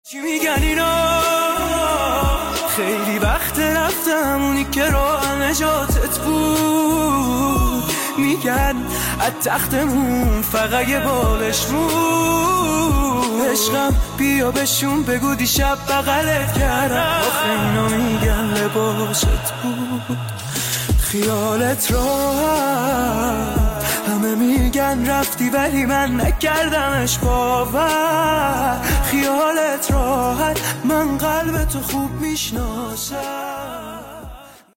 چی میگن اینا؟ خیلی وقت رفتم اونی که راه نجاتت بود. میگن از تختمون فقط یه بالش مون. عشقم بیا بهشون بگو دیشب بغلت کردم. آخه اینا میگن لباست بود خیالت راحت. همه میگن رفتی ولی من نکردمش باور. خیالت راحت من قلب تو خوب میشناسم.